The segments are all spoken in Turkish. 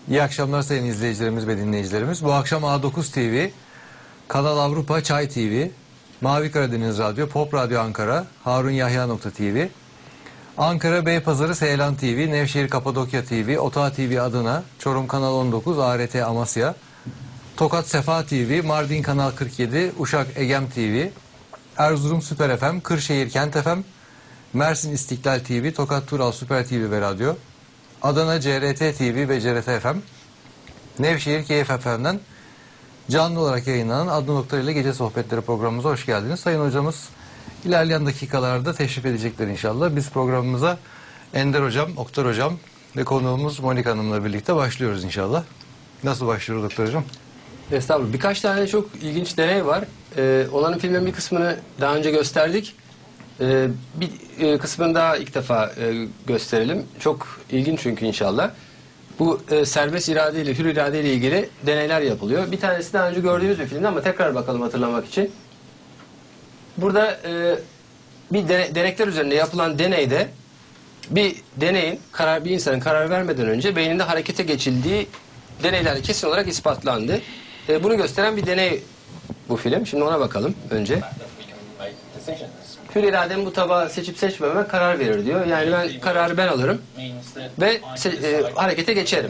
İyi akşamlar sayın izleyicilerimiz ve dinleyicilerimiz. Bu akşam A9 TV, Kanal Avrupa, Çay TV, Mavi Karadeniz Radyo, Pop Radyo Ankara, HarunYahya.tv, Ankara Beypazarı Seylan TV, Nevşehir Kapadokya TV, Otağı TV Adana, Çorum Kanal 19, ART Amasya, Tokat Sefa TV, Mardin Kanal 47, Uşak Egem TV, Erzurum Süper FM, Kırşehir Kent FM, Mersin İstiklal TV, Tokat Tural Süper TV ve Radyo, Adana CRT TV ve CRT FM, Nevşehir Keyif FM'den canlı olarak yayınlanan Adnan Oktar ile Gece Sohbetleri programımıza hoş geldiniz. Sayın hocamız ilerleyen dakikalarda teşrif edecekler inşallah. Biz programımıza Ender hocam, Oktar hocam ve konuğumuz Monika Hanım'la birlikte başlıyoruz inşallah. Nasıl başlıyoruz Oktar hocam? Estağfurullah. Birkaç tane çok ilginç deney var. Olanın filmin bir kısmını daha önce gösterdik. Bir kısmını daha ilk defa gösterelim. Çok ilginç çünkü inşallah. Bu serbest iradeyle, hür iradeyle ilgili deneyler yapılıyor. Bir tanesi daha önce gördüğümüz bir filmdi ama tekrar bakalım hatırlamak için. Burada bir denekler üzerinde yapılan deneyde bir insanın karar vermeden önce beyninde harekete geçildiği deneylerle kesin olarak ispatlandı. Bunu gösteren bir deney bu film. Şimdi ona bakalım önce. Hür iradem bu tabağı seçip seçmeme karar verir diyor. Yani ben kararı ben alırım ve harekete geçerim.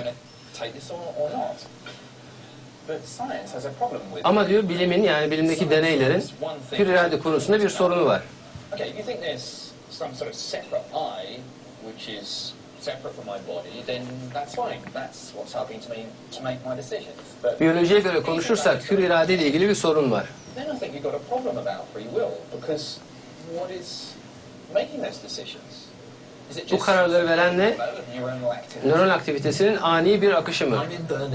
Ama diyor bilimin, yani bilimdeki deneylerin hür irade konusunda bir sorunu var. Biyolojiye göre konuşursak hür irade ile ilgili bir sorun var. Bu kararları veren ne? Nöron aktivitesinin ani bir akışı mı?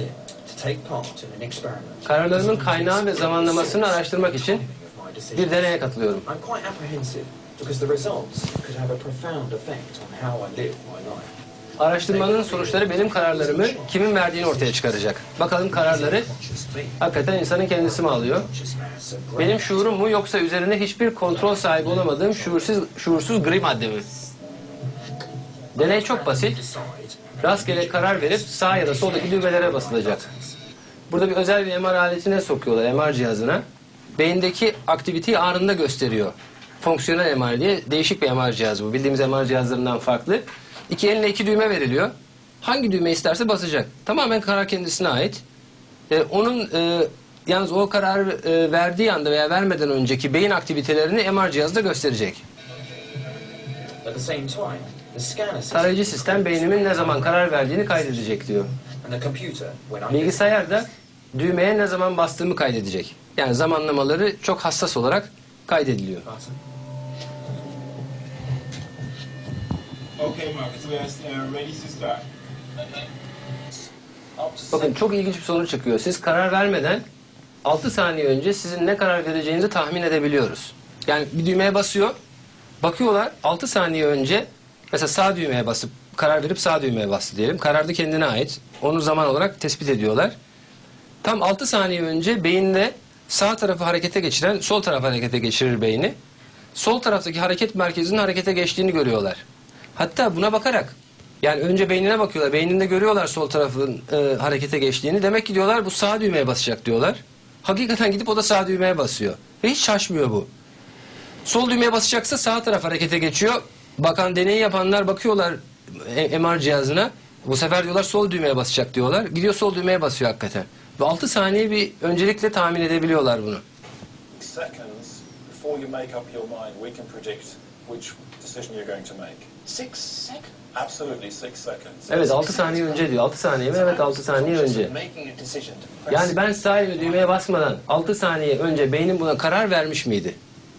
Kararlarımın kaynağı ve zamanlamasını araştırmak için bir deneye katılıyorum. Araştırmanın sonuçları benim kararlarımı kimin verdiğini ortaya çıkaracak. Bakalım kararları hakikaten insanın kendisi mi alıyor? Benim şuurum mu, yoksa üzerinde hiçbir kontrol sahibi olamadığım şuursuz gri madde mi? Deney çok basit. Rastgele karar verip sağ ya da soldaki düğmelere basılacak. Burada bir özel bir MR aletine sokuyorlar, MR cihazına. Beyindeki aktiviteyi anında gösteriyor. Fonksiyonel MR diye değişik bir MR cihazı bu. Bildiğimiz MR cihazlarından farklı. İki eline iki düğme veriliyor. Hangi düğme isterse basacak. Tamamen karar kendisine ait. Yalnız o kararı verdiği anda veya vermeden önceki beyin aktivitelerini MR cihazda gösterecek. Tarayıcı sistem beynimin ne zaman karar verdiğini kaydedecek diyor. Bilgisayar da düğmeye ne zaman bastığımı kaydedecek. Yani zamanlamaları çok hassas olarak kaydediliyor. Bakın çok ilginç bir sonuç çıkıyor. Siz karar vermeden 6 saniye önce sizin ne karar vereceğinizi tahmin edebiliyoruz. Yani bir düğmeye basıyor. Bakıyorlar 6 saniye önce mesela sağ düğmeye basıp karar verip sağ düğmeye bastı diyelim. Karar da kendine ait. Onu zaman olarak tespit ediyorlar. Tam 6 saniye önce beyinde sağ tarafı harekete geçiren sol tarafı harekete geçirir beyni. Sol taraftaki hareket merkezinin harekete geçtiğini görüyorlar. Hatta buna bakarak, yani önce beynine bakıyorlar. Beyninde görüyorlar sol tarafın harekete geçtiğini. Demek ki diyorlar bu sağ düğmeye basacak diyorlar. Hakikaten gidip o da sağ düğmeye basıyor. Ve hiç şaşmıyor bu. Sol düğmeye basacaksa sağ taraf harekete geçiyor. Bakan deneyi yapanlar bakıyorlar MR cihazına. Bu sefer diyorlar sol düğmeye basacak diyorlar. Gidiyor sol düğmeye basıyor hakikaten. Ve 6 saniye bir öncelikle tahmin edebiliyorlar bunu. Evet 6 saniye önce diyor. 6 saniye mi? Evet 6 saniye önce. Yani ben sağ düğmeye basmadan 6 saniye önce beynim buna karar vermiş miydi?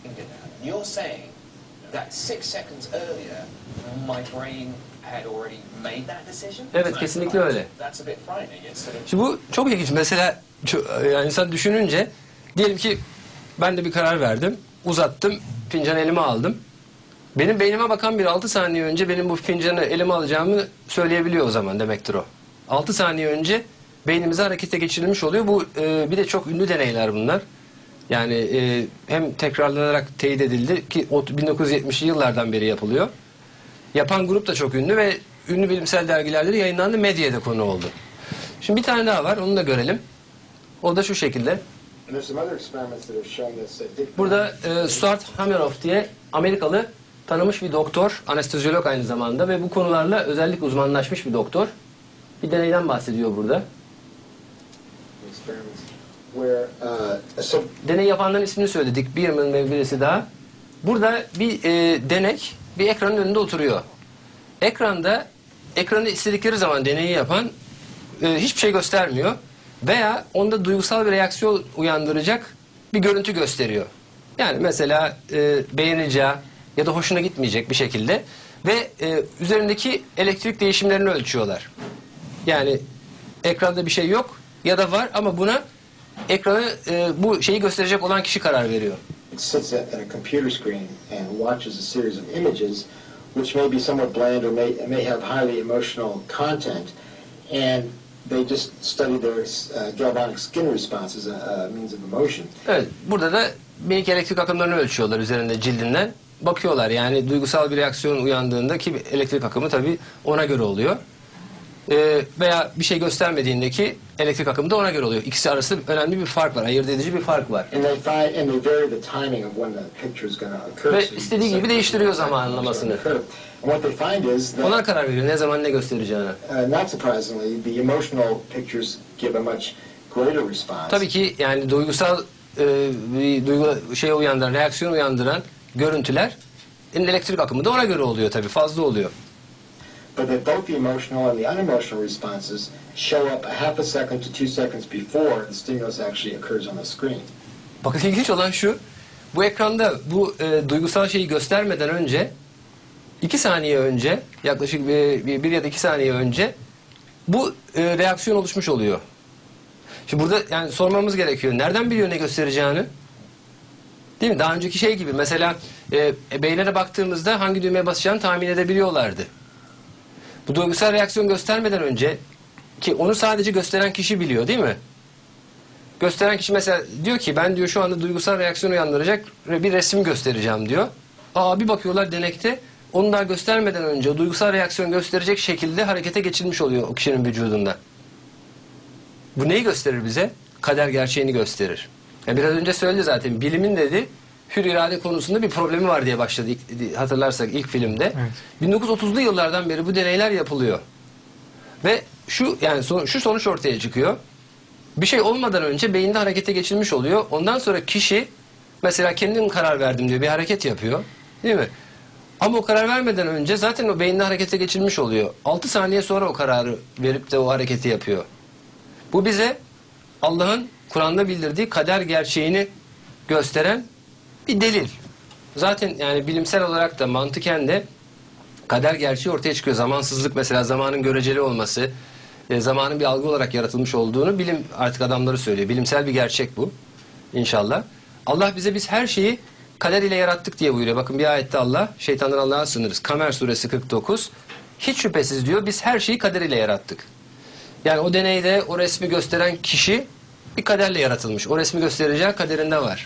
Evet kesinlikle öyle. Şimdi bu çok ilginç. Mesela yani insan düşününce diyelim ki ben de bir karar verdim. Uzattım. Fincanı elime aldım. Benim beynime bakan bir 6 saniye önce benim bu fincanı elime alacağımı söyleyebiliyor o zaman demektir o. 6 saniye önce beynimize harekete geçirilmiş oluyor. Bu bir de çok ünlü deneyler bunlar. Yani hem tekrarlanarak teyit edildi ki 1970'li yıllardan beri yapılıyor. Yapan grup da çok ünlü ve ünlü bilimsel dergilerde de yayınlandı, medyada konu oldu. Şimdi bir tane daha var. Onu da görelim. O da şu şekilde. And there's some other experiments that have shown this. Burada Stuart Hameroff diye Amerikalı tanınmış bir doktor, anesteziyolog aynı zamanda ve bu konularla özellikle uzmanlaşmış bir doktor. Bir deneyden bahsediyor burada. Experiments where so Deney yapanların ismini söyledik. Bierman ve birisi daha. Burada bir denek bir ekranın önünde oturuyor. Ekranı istedikleri zaman deneyi yapan hiçbir şey göstermiyor. Veya onda duygusal bir reaksiyon uyandıracak bir görüntü gösteriyor. Yani mesela beğeneceği ya da hoşuna gitmeyecek bir şekilde ve üzerindeki elektrik değişimlerini ölçüyorlar. Yani ekranda bir şey yok ya da var ama buna ekranı bu şeyi gösterecek olan kişi karar veriyor. it sits at a computer screen and watches a series of images, which may be somewhat bland or may have highly emotional content, and they just study their galvanic skin response as a means of emotion. Evet, burada da minik elektrik akımlarını ölçüyorlar üzerinde cildinden. Bakıyorlar yani duygusal bir reaksiyon uyandığında ki elektrik akımı tabii ona göre oluyor. Veya bir şey göstermediğindeki elektrik akımı da ona göre oluyor. İkisi arasında önemli bir fark var, ayırt edici bir fark var. And they vary the timing of when the picture is going to occur. Ve So you istediği can gibi set değiştiriyor the zamanlamasını. And what they find is that Onlar karar veriyor ne zaman ne göstereceğine. not surprisingly, the emotional pictures give a much greater response. Tabii ki yani duygusal bir şey uyandıran, reaksiyon uyandıran görüntüler elektrik akımı da ona göre oluyor tabii, fazla oluyor. But that both the emotional and the unemotional responses show up a half a second to 2 seconds before the stimulus actually occurs on the screen. Bakın ilginç olan şu, bu ekranda bu duygusal şeyi göstermeden önce 2 saniye önce, yaklaşık bir ya da 2 saniye önce bu reaksiyon oluşmuş oluyor. Şimdi burada yani sormamız gerekiyor. Nereden biliyor ne göstereceğini? Değil mi? Daha önceki şey gibi. Mesela beynine baktığımızda hangi düğmeye basacağını tahmin edebiliyorlardı. Bu duygusal reaksiyon göstermeden önce ki onu sadece gösteren kişi biliyor değil mi? Gösteren kişi mesela diyor ki ben diyor şu anda duygusal reaksiyon uyandıracak bir resim göstereceğim diyor. Bir bakıyorlar denekte onu daha göstermeden önce o duygusal reaksiyon gösterecek şekilde harekete geçilmiş oluyor o kişinin vücudunda. Bu neyi gösterir bize? Kader gerçeğini gösterir. Yani biraz önce söyledi zaten. Bilimin dedi hür irade konusunda bir problemi var diye başladı hatırlarsak ilk filmde. Evet. 1930'lu yıllardan beri bu deneyler yapılıyor. Ve şu sonuç ortaya çıkıyor. Bir şey olmadan önce beyinde harekete geçilmiş oluyor. Ondan sonra kişi mesela kendim karar verdim diyor bir hareket yapıyor. Değil mi? Ama o karar vermeden önce zaten o beyinde harekete geçilmiş oluyor. 6 saniye sonra o kararı verip de o hareketi yapıyor. Bu bize Allah'ın Kur'an'da bildirdiği kader gerçeğini gösteren bir delil. Zaten yani bilimsel olarak da mantıken de kader gerçeği ortaya çıkıyor. Zamansızlık mesela zamanın göreceli olması, zamanın bir algı olarak yaratılmış olduğunu bilim artık adamları söylüyor. Bilimsel bir gerçek bu inşallah. Allah bize biz her şeyi kader ile yarattık diye buyuruyor. Bakın bir ayette Allah şeytandan Allah'a sığınırız. Kamer suresi 49. Hiç şüphesiz diyor biz her şeyi kader ile yarattık. Yani o deneyde o resmi gösteren kişi bir kaderle yaratılmış. O resmi göstereceği kaderinde var.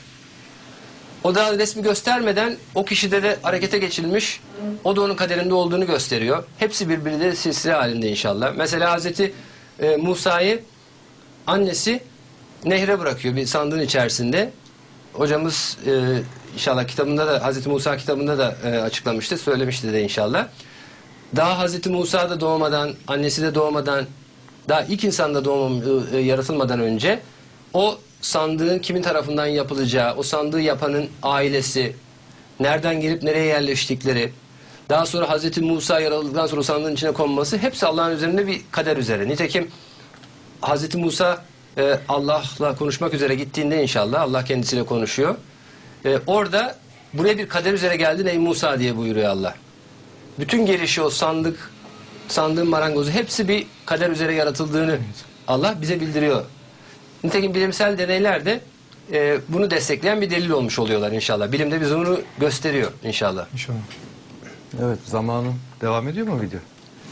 O da resmi göstermeden o kişide de harekete geçilmiş. O da onun kaderinde olduğunu gösteriyor. Hepsi birbiriyle silsile halinde inşallah. Mesela Hazreti Musa'yı annesi nehre bırakıyor bir sandığın içerisinde. Hocamız inşallah kitabında da Hazreti Musa kitabında da açıklamıştı. Söylemişti de inşallah. Daha Hazreti Musa da doğmadan, annesi de doğmadan, daha ilk insan da yaratılmadan önce o sandığın kimin tarafından yapılacağı, o sandığı yapanın ailesi, nereden gelip nereye yerleştikleri, daha sonra Hazreti Musa yaraıldıktan sonra o sandığın içine konması hepsi Allah'ın üzerinde bir kader üzere. Nitekim Hazreti Musa Allah'la konuşmak üzere gittiğinde inşallah Allah kendisiyle konuşuyor. Orada buraya bir kader üzere geldin ey Musa diye buyuruyor Allah. Bütün gelişi o sandığın marangozu hepsi bir kader üzere yaratıldığını Allah bize bildiriyor. Nitekim bilimsel deneyler de bunu destekleyen bir delil olmuş oluyorlar inşallah. Bilim de bize bunu gösteriyor inşallah. İnşallah. Evet, zamanın devam ediyor mu video?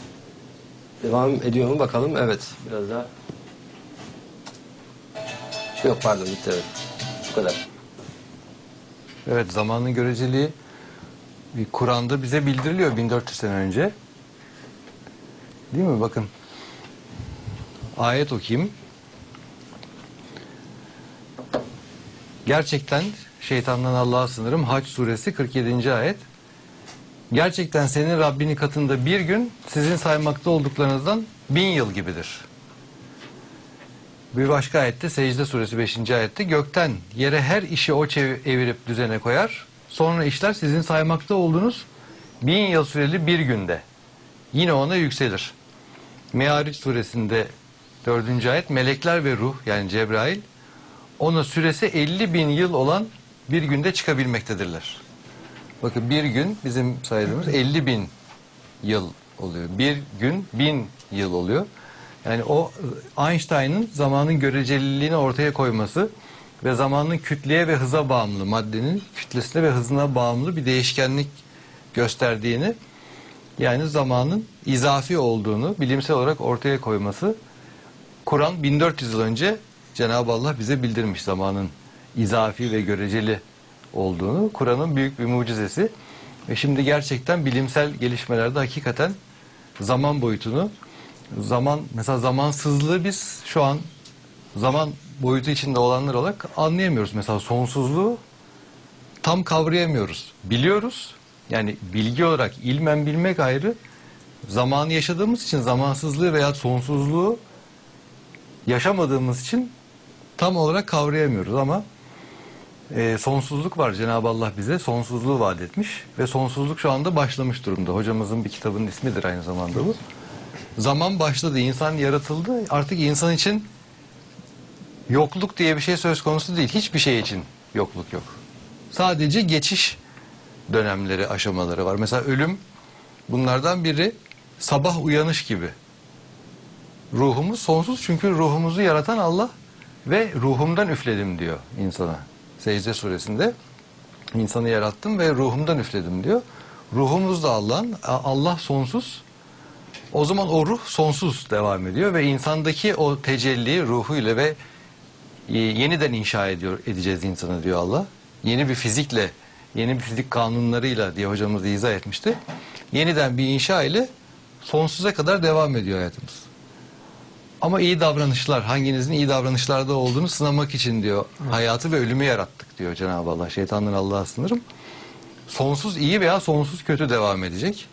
Devam ediyor mu bakalım? Evet. Biraz daha. Yok pardon bitti evet. Bu kadar. Evet, zamanın göreceliği bir Kur'an'da bize bildiriliyor 1400 sene önce. Değil mi? Bakın. ayet okuyayım. Gerçekten şeytandan Allah'a sığınırım. Hac suresi 47. ayet. Gerçekten senin Rabbinin katında bir gün sizin saymakta olduklarınızdan 1000 yıl gibidir. Bir başka ayette Secde suresi 5. ayette gökten yere her işi o evirip düzene koyar. Sonra işler sizin saymakta olduğunuz 1000 yıl süreli bir günde. Yine ona yükselir. Me'aric suresinde 4. ayet melekler ve ruh yani Cebrail ona süresi 50.000 yıl olan bir günde çıkabilmektedirler. Bakın bir gün bizim saydığımız 50.000 yıl oluyor. Bir gün 1000 yıl oluyor. Yani o Einstein'ın zamanın göreceliliğini ortaya koyması ve zamanın kütleye ve hıza bağımlı, maddenin kütlesine ve hızına bağımlı bir değişkenlik gösterdiğini, yani zamanın izafi olduğunu bilimsel olarak ortaya koyması, Kur'an 1400 yıl önce Cenab-ı Allah bize bildirmiş zamanın izafi ve göreceli olduğunu. Kur'an'ın büyük bir mucizesi ve şimdi gerçekten bilimsel gelişmelerde hakikaten zaman boyutunu, mesela zamansızlığı biz şu an zaman boyutu içinde olanlar olarak anlayamıyoruz. Mesela sonsuzluğu tam kavrayamıyoruz. Biliyoruz. Yani bilgi olarak ilmen bilmek ayrı. Zamanı yaşadığımız için zamansızlığı veya sonsuzluğu yaşamadığımız için tam olarak kavrayamıyoruz ama sonsuzluk var. Cenab-ı Allah bize sonsuzluğu vaat etmiş ve sonsuzluk şu anda başlamış durumda. Hocamızın bir kitabının ismidir aynı zamanda bu. Zaman başladı, insan yaratıldı. Artık insan için yokluk diye bir şey söz konusu değil. Hiçbir şey için yokluk yok. Sadece geçiş dönemleri, aşamaları var. Mesela ölüm bunlardan biri, sabah uyanış gibi. Ruhumuz sonsuz çünkü ruhumuzu yaratan Allah ve ruhumdan üfledim diyor insana. Secde suresinde insanı yarattım ve ruhumdan üfledim diyor. Ruhumuz da Allah'ın, Allah sonsuz. O zaman o ruh sonsuz devam ediyor ve insandaki o tecelli ruhuyla ve yeniden inşa edeceğiz insanı diyor Allah. Yeni bir fizikle, yeni bir fizik kanunlarıyla diye hocamız da izah etmişti. Yeniden bir inşa ile sonsuza kadar devam ediyor hayatımız. Ama iyi davranışlar, hanginizin iyi davranışlarda olduğunu sınamak için diyor. Hayatı ve ölümü yarattık diyor Cenab-ı Allah. Şeytandan Allah'a sığınırım. Sonsuz iyi veya sonsuz kötü devam edecek.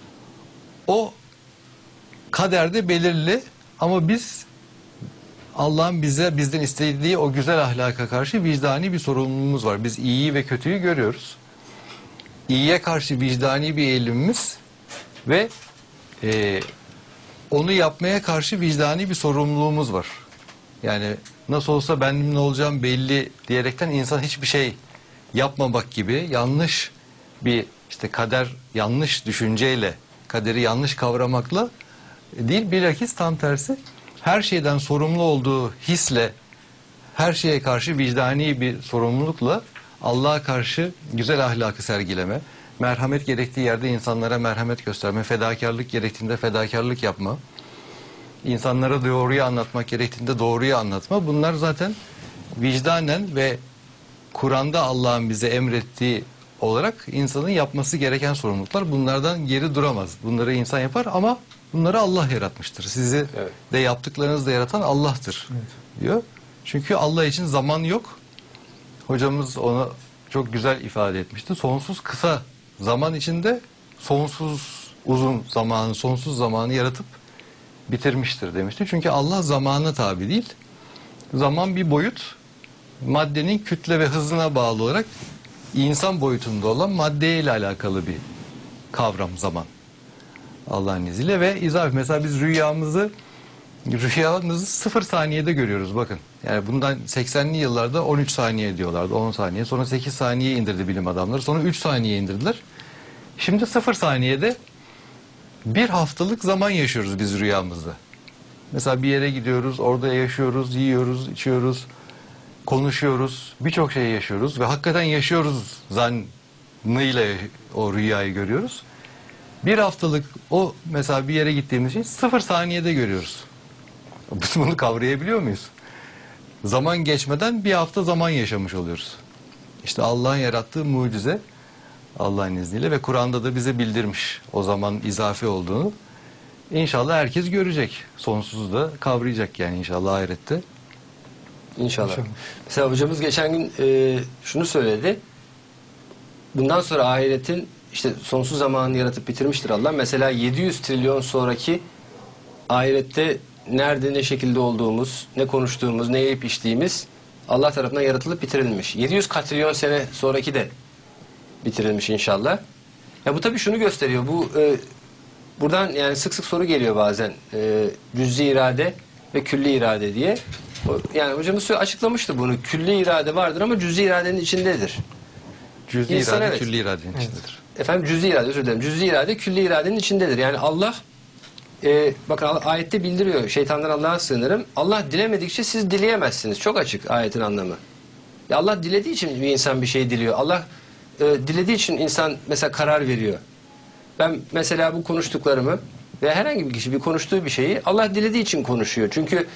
O kaderde belirli ama biz Allah'ın bizden istediği o güzel ahlaka karşı vicdani bir sorumluluğumuz var. Biz iyiyi ve kötüyü görüyoruz. İyiye karşı vicdani bir eğilimimiz ve onu yapmaya karşı vicdani bir sorumluluğumuz var. Yani nasıl olsa benim ne olacağım belli diyerekten insan hiçbir şey yapmamak gibi yanlış bir kader, yanlış düşünceyle, kaderi yanlış kavramakla değil, bilakis tam tersi her şeyden sorumlu olduğu hisle, her şeye karşı vicdani bir sorumlulukla Allah'a karşı güzel ahlakı sergileme, merhamet gerektiği yerde insanlara merhamet gösterme, fedakarlık gerektiğinde fedakarlık yapma, insanlara doğruyu anlatmak gerektiğinde doğruyu anlatma. Bunlar zaten vicdanen ve Kur'an'da Allah'ın bize emrettiği olarak insanın yapması gereken sorumluluklar. Bunlardan geri duramaz. Bunları insan yapar ama bunları Allah yaratmıştır. Sizi de yaptıklarınızı da yaratan Allah'tır diyor. Çünkü Allah için zaman yok. Hocamız onu çok güzel ifade etmişti. Sonsuz kısa zaman içinde sonsuz uzun zamanı, sonsuz zamanı yaratıp bitirmiştir demişti. Çünkü Allah zamana tabi değil. Zaman bir boyut. Maddenin kütle ve hızına bağlı olarak insan boyutunda olan maddeyle alakalı bir kavram zaman. Allah'ın izniyle ve izah. Mesela biz rüyamızı 0 saniyede görüyoruz bakın. Yani bundan 80'li yıllarda 13 saniye diyorlardı, 10 saniye. Sonra 8 saniye indirdi bilim adamları. Sonra 3 saniye indirdiler. Şimdi 0 saniyede bir haftalık zaman yaşıyoruz biz rüyamızda. Mesela bir yere gidiyoruz, orada yaşıyoruz, yiyoruz, içiyoruz, konuşuyoruz, birçok şey yaşıyoruz ve hakikaten yaşıyoruz zannıyla o rüyayı görüyoruz. Bir haftalık o mesela bir yere gittiğimiz şey 0 saniyede görüyoruz. Biz bunu kavrayabiliyor muyuz? Zaman geçmeden bir hafta zaman yaşamış oluyoruz. İşte Allah'ın yarattığı mucize Allah'ın izniyle ve Kur'an'da da bize bildirmiş o zaman izafi olduğunu. İnşallah herkes görecek. Sonsuzu da kavrayacak yani inşallah ahirette. İnşallah. İnşallah. Mesela hocamız geçen gün şunu söyledi. Bundan sonra ahiretin işte sonsuz zamanını yaratıp bitirmiştir Allah. Mesela 700 trilyon sonraki ahirette nerede ne şekilde olduğumuz, ne konuştuğumuz, ne yiyip içtiğimiz Allah tarafından yaratılıp bitirilmiş. 700 katrilyon sene sonraki de bitirilmiş inşallah. Ya bu tabii şunu gösteriyor. Bu buradan yani sık sık soru geliyor bazen. Cüz'i irade ve külli irade diye. Yani hocamız açıklamıştı bunu. Külli irade vardır ama cüz'i iradenin içindedir. Cüz'i İnsan, irade evet. külli iradenin içindedir. Efendim cüz'i irade, özür dilerim. Cüz'i irade külli iradenin içindedir. Yani Allah bakın ayette bildiriyor. Şeytandan Allah'a sığınırım. Allah dilemedikçe siz dileyemezsiniz. Çok açık ayetin anlamı. Ya Allah dilediği için bir insan bir şey diliyor. Allah dilediği için insan mesela karar veriyor. Ben mesela bu konuştuklarımı ve herhangi bir kişi bir konuştuğu bir şeyi Allah dilediği için konuşuyor. Çünkü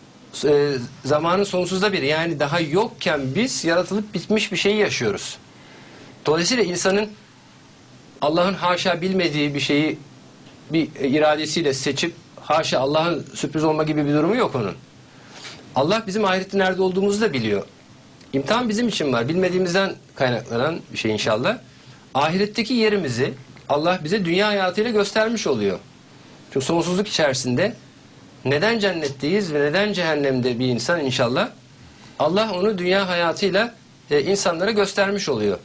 zamanın sonsuzda biri, yani daha yokken biz yaratılıp bitmiş bir şeyi yaşıyoruz. Dolayısıyla insanın Allah'ın haşa bilmediği bir şeyi bir iradesiyle seçip haşa Allah'ın sürpriz olma gibi bir durumu yok onun. Allah bizim ahirette nerede olduğumuzu da biliyor. İmtihan bizim için var. Bilmediğimizden kaynaklanan bir şey inşallah. Ahiretteki yerimizi Allah bize dünya hayatıyla göstermiş oluyor. Çünkü sonsuzluk içerisinde neden cennetteyiz ve neden cehennemde bir insan inşallah Allah onu dünya hayatıyla insanlara göstermiş oluyor.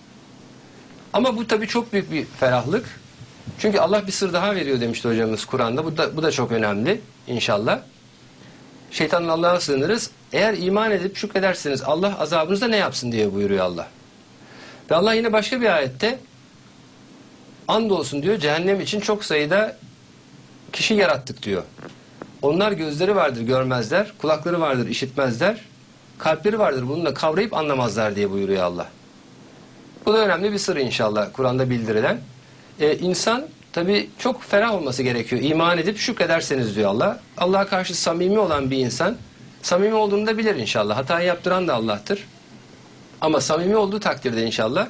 Ama bu tabii çok büyük bir ferahlık. Çünkü Allah bir sır daha veriyor demişti hocamız Kur'an'da. Bu da çok önemli inşallah. Şeytanın Allah'a sığınırız. Eğer iman edip şükrederseniz Allah azabınızda ne yapsın diye buyuruyor Allah. Ve Allah yine başka bir ayette andolsun diyor, cehennem için çok sayıda kişi yarattık diyor. Onlar gözleri vardır görmezler, kulakları vardır işitmezler, kalpleri vardır bununla kavrayıp anlamazlar diye buyuruyor Allah. Bu da önemli bir sır inşallah Kur'an'da bildirilen. İnsan tabii çok ferah olması gerekiyor. İman edip şükrederseniz diyor Allah. Allah'a karşı samimi olan bir insan, samimi olduğunu da bilir inşallah. Hatayı yaptıran da Allah'tır. Ama samimi olduğu takdirde inşallah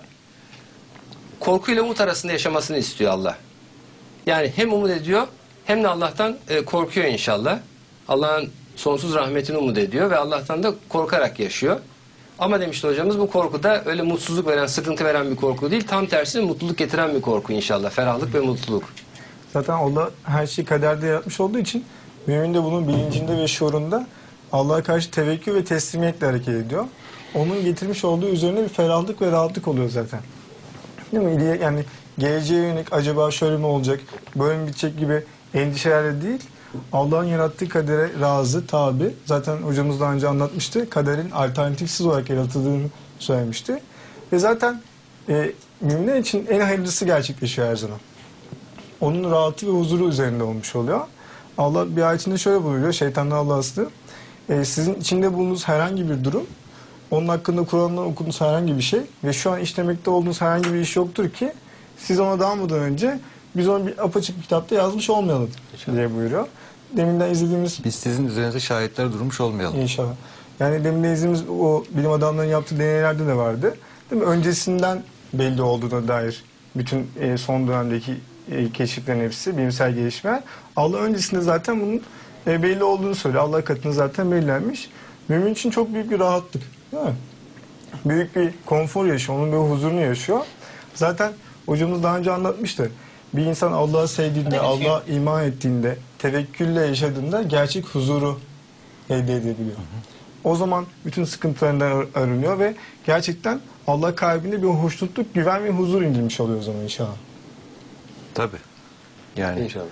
korkuyla umut arasında yaşamasını istiyor Allah. Yani hem umut ediyor hem de Allah'tan korkuyor inşallah. Allah'ın sonsuz rahmetini umut ediyor ve Allah'tan da korkarak yaşıyor. Ama demişti hocamız bu korku da öyle mutsuzluk veren, sıkıntı veren bir korku değil. Tam tersine mutluluk getiren bir korku inşallah. Ferahlık ve mutluluk. Zaten Allah her şeyi kaderde yaratmış olduğu için mümin de bunun bilincinde ve şuurunda Allah'a karşı tevekkül ve teslimiyetle hareket ediyor. Onun getirmiş olduğu üzerine bir ferahlık ve rahatlık oluyor zaten. Değil mi? Yani geleceğe yönelik acaba şöyle mi olacak, böyle mi bitecek gibi endişelerle değil, Allah'ın yarattığı kadere razı, tabi. Zaten hocamız daha önce anlatmıştı. Kaderin alternatifsiz olarak yaratıldığını söylemişti. Ve zaten müminler için en hayırlısı gerçekleşiyor her zaman. Onun rahatı ve huzuru üzerinde olmuş oluyor. Allah bir ayetinde şöyle buyuruyor. Şeytandan Allah'a sığınırım. Sizin içinde bulunduğunuz herhangi bir durum, onun hakkında Kur'an'dan okunduğunuz herhangi bir şey ve şu an işlemekte olduğunuz herhangi bir iş yoktur ki siz ona dalmadan önce biz onu bir apaçık bir kitapta yazmış olmayalım diye buyuruyor. Deminden izlediğimiz... Biz sizin üzerinize şahitler durmuş olmayalım. İnşallah. Yani deminden izlediğimiz o bilim adamlarının yaptığı deneylerde de vardı. Değil mi? Öncesinden belli olduğuna dair bütün son dönemdeki keşiflerin hepsi, bilimsel gelişmeler. Allah öncesinde zaten bunun belli olduğunu söylüyor. Allah katında zaten belirlenmiş. Mümin için çok büyük bir rahatlık. Değil mi? Büyük bir konfor yaşıyor. Onun bir huzurunu yaşıyor. Zaten hocamız daha önce anlatmıştı. Bir insan Allah'ı sevdiğinde, Allah'a iman ettiğinde, tevekkülle yaşadığında gerçek huzuru elde edebiliyor. O zaman bütün sıkıntılarından arınıyor ve gerçekten Allah kalbinde bir hoşnutluk, güven ve huzur indirmiş oluyor o zaman inşallah. Tabii. Yani İnşallah.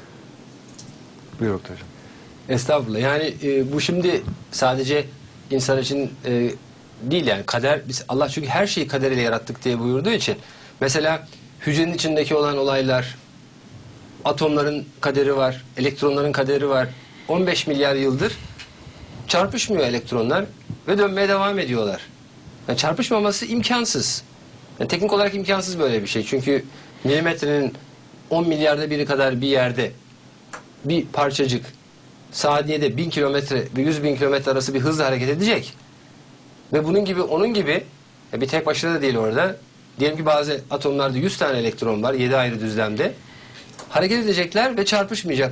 buyur Oktay hocam. Estağfurullah. Yani bu şimdi sadece insan için değil yani kader. Allah çünkü her şeyi kaderiyle yarattık diye buyurduğu için. Mesela hücrenin içindeki olan olaylar, atomların kaderi var, elektronların kaderi var. 15 milyar yıldır çarpışmıyor elektronlar ve dönmeye devam ediyorlar. Yani çarpışmaması imkansız. Yani teknik olarak imkansız böyle bir şey. Çünkü milimetrenin 10 milyarda biri kadar bir yerde bir parçacık saniyede 1000 kilometre ve 100 bin kilometre arası bir hızla hareket edecek. Ve bunun gibi onun gibi bir tek başına da değil orada. Diyelim ki bazı atomlarda 100 tane elektron var 7 ayrı düzlemde. Hareket edecekler ve çarpışmayacaklar.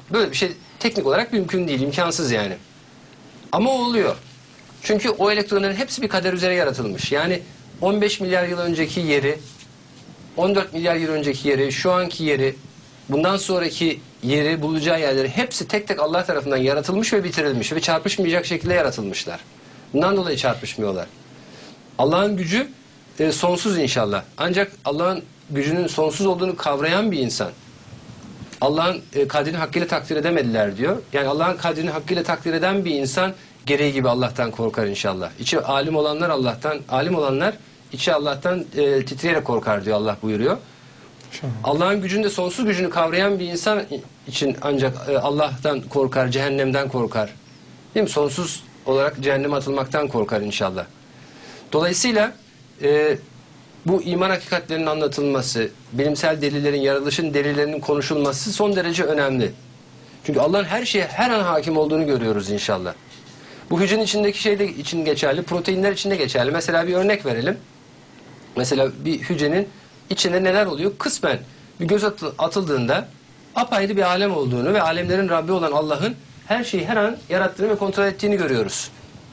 Böyle bir şey teknik olarak mümkün değil, imkansız yani. Ama oluyor. Çünkü o elektronların hepsi bir kader üzere yaratılmış. Yani 15 milyar yıl önceki yeri, 14 milyar yıl önceki yeri, şu anki yeri, bundan sonraki yeri, bulacağı yerleri hepsi tek tek Allah tarafından yaratılmış ve bitirilmiş ve çarpışmayacak şekilde yaratılmışlar. Bundan dolayı çarpışmıyorlar. Allah'ın gücü sonsuz inşallah. Ancak Allah'ın gücünün sonsuz olduğunu kavrayan bir insan, Allah'ın kadrini hakkıyla takdir edemediler diyor. Yani Allah'ın kadrini hakkıyla takdir eden bir insan gereği gibi Allah'tan korkar inşallah. İçi alim olanlar Allah'tan, alim olanlar içi Allah'tan titreyerek korkar diyor, Allah buyuruyor. Allah'ın gücünde sonsuz gücünü kavrayan bir insan için ancak Allah'tan korkar, cehennemden korkar. Değil mi? Sonsuz olarak cehenneme atılmaktan korkar inşallah. Dolayısıyla bu iman hakikatlerinin anlatılması, bilimsel delillerin, yaratılışın delillerinin konuşulması son derece önemli. Çünkü Allah'ın her şeye her an hakim olduğunu görüyoruz inşallah. Bu hücrenin içindeki şey de için geçerli, proteinler için de geçerli. Mesela bir örnek verelim. Mesela bir hücrenin içinde neler oluyor? Kısmen bir göz atıldığında apayrı bir alem olduğunu ve alemlerin Rabbi olan Allah'ın her şeyi her an yarattığını ve kontrol ettiğini görüyoruz.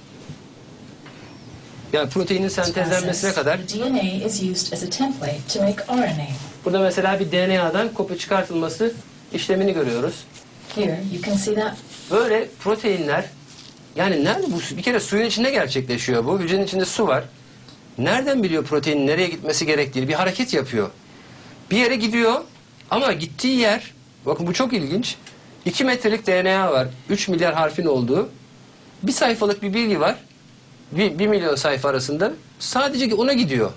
Yani proteinin sentezlenmesine kadar. Burada mesela bir DNA'dan kopya çıkartılması işlemini görüyoruz. Böyle proteinler, yani nerede bu? Bir kere suyun içinde gerçekleşiyor bu. Hücrenin içinde su var. Nereden biliyor proteinin nereye gitmesi gerektiğini? Bir hareket yapıyor. Bir yere gidiyor ama gittiği yer, bakın bu çok ilginç. 2 metrelik DNA var. 3 milyar harfin olduğu. Bir sayfalık bir bilgi var. 1 milyon sayfa arasında. Sadece ona gidiyor.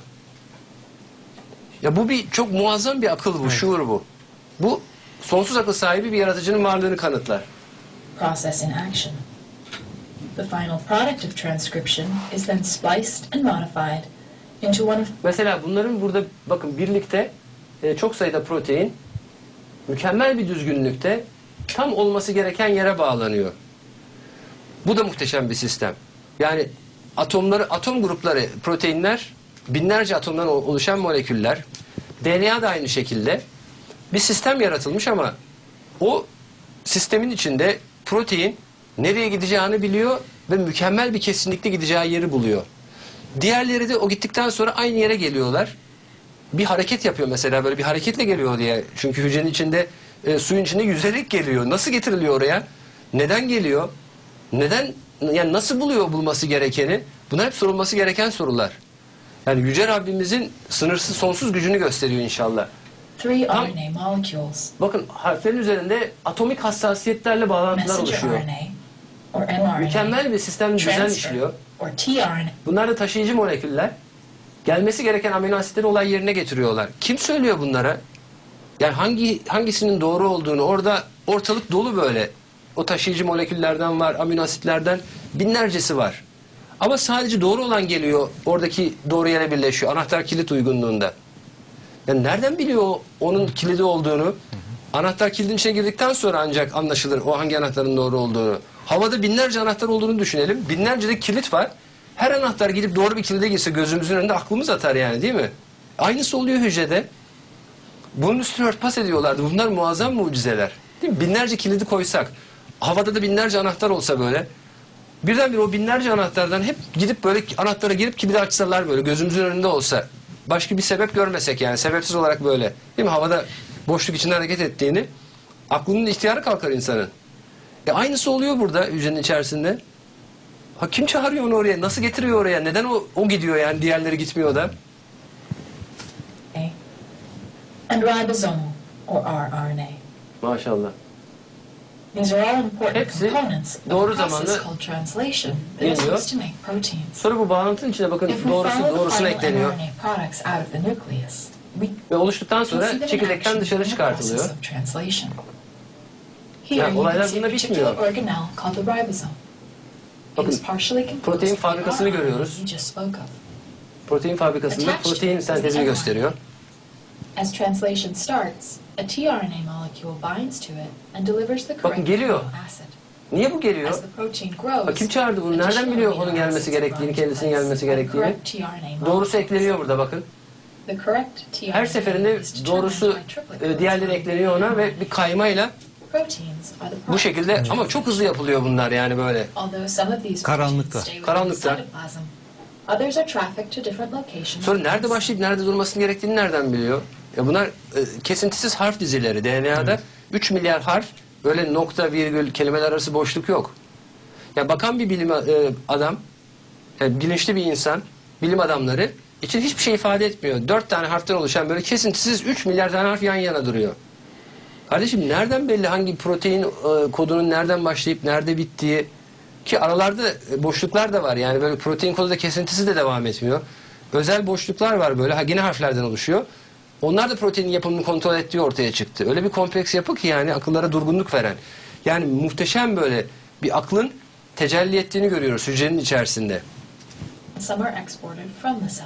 Ya bu bir çok muazzam bir akıl bu, evet. Şuur bu. Bu sonsuz akıl sahibi bir yaratıcının varlığını kanıtlar. Process in action. The final product of transcription is then spliced and modified into one of... Mesela bunların burada bakın birlikte çok sayıda protein mükemmel bir düzgünlükte tam olması gereken yere bağlanıyor. Bu da muhteşem bir sistem. Yani atom grupları, proteinler, binlerce atomdan oluşan moleküller, DNA da aynı şekilde bir sistem yaratılmış ama o sistemin içinde protein nereye gideceğini biliyor ve mükemmel bir kesinlikle gideceği yeri buluyor. Diğerleri de o gittikten sonra aynı yere geliyorlar. Bir hareket yapıyor mesela, böyle bir hareketle geliyor diye. Çünkü hücrenin içinde, suyun içinde yüzerek geliyor. Nasıl getiriliyor oraya? Neden geliyor? Neden, yani nasıl buluyor bulması gerekeni? Bunlar hep sorulması gereken sorular. Yani Yüce Rabbimizin sınırsız, sonsuz gücünü gösteriyor inşallah. Bakın harflerin üzerinde atomik hassasiyetlerle bağlantılar oluşuyor. Mükemmel bir sistem düzen işliyor. Bunlar da taşıyıcı moleküller. Gelmesi gereken amino asitleri olay yerine getiriyorlar. Kim söylüyor bunlara? Yani hangisinin doğru olduğunu, orada ortalık dolu böyle. O taşıyıcı moleküllerden var, amino asitlerden binlercesi var. Ama sadece doğru olan geliyor, oradaki doğru yere birleşiyor. Anahtar kilit uygunluğunda. Yani nereden biliyor onun kilidi olduğunu? Anahtar kilidin içine girdikten sonra ancak anlaşılır o hangi anahtarın doğru olduğunu. Havada binlerce anahtar olduğunu düşünelim. Binlerce de kilit var. Her anahtar gidip doğru bir kilide girse gözümüzün önünde aklımız atar yani, değil mi? Aynısı oluyor hücrede. Bunun üstüne örtbas ediyorlardı. Bunlar muazzam mucizeler. Değil mi? Binlerce kilidi koysak, havada da binlerce anahtar olsa böyle, birdenbire o binlerce anahtardan hep gidip böyle anahtara girip kilidi açsalar böyle gözümüzün önünde olsa, başka bir sebep görmesek yani sebepsiz olarak böyle, değil mi? Havada boşluk içinde hareket ettiğini, aklının ihtiyarı kalkar insanın. Aynısı oluyor burada hücrenin içerisinde. Ha, kim çağırıyor onu oraya? Nasıl getiriyor oraya? Neden o gidiyor yani, diğerleri gitmiyor da? And ribosomal or rRNA. Maşallah. These are all important hepsi components of doğru a process zamanlı called translation that is used to make proteins. Sonra bu bağlantının içine bakın, If we follow the doğrusuna final ekleniyor. mRNA products out of the nucleus, we Ve oluştuktan can see sonra them in çekirdekten action dışarı in the process çıkartılıyor. of translation. Here Yani you olaylar can see a bunda particular bitmiyor. organelle called the ribosome. It Bakın, is partially composed protein of the fabrikasını RNA görüyoruz. you just spoke of. Protein fabrikasında protein sentezini gösteriyor. As translation starts, a tRNA molecule binds to it and delivers the Bakın correct geliyor. amino acid. Niye bu geliyor? As the protein grows, Ha, kim çağırdı bunu? Nereden biliyor onun gelmesi gerektiğini, kendisinin gelmesi gerektiğini? Doğrusu ekleniyor burada bakın. Her seferinde doğrusu diğerleri ekleniyor ona ve bir kaymayla Proteins are the Bu product şekilde of ama çok hızlı yapılıyor bunlar yani böyle. Although some of these Karanlıkta. proteins stay within Karanlıkta. the cytoplasm, others are trafficked to different locations. Sonra nerede başlayıp nerede durmasını gerektiğini nereden biliyor? Ya bunlar kesintisiz harf dizileri. DNA'da 3 milyar harf, öyle nokta virgül kelimeler arası boşluk yok. Ya bakan bir bilim adam, yani bilinçli bir insan, bilim adamları için hiçbir şey ifade etmiyor. 4 tane harften oluşan böyle kesintisiz 3 milyar tane harf yan yana duruyor. Kardeşim nereden belli hangi protein kodunun nereden başlayıp nerede bittiği, ki aralarda boşluklar da var, yani böyle protein kodu da kesintisi de devam etmiyor. Özel boşluklar var böyle, yine harflerden oluşuyor. Onlar da proteinin yapımını kontrol ettiği ortaya çıktı. Öyle bir kompleks yapı ki yani akıllara durgunluk veren. Yani muhteşem böyle bir aklın tecelli ettiğini görüyoruz hücrenin içerisinde. Some are exported from the cell.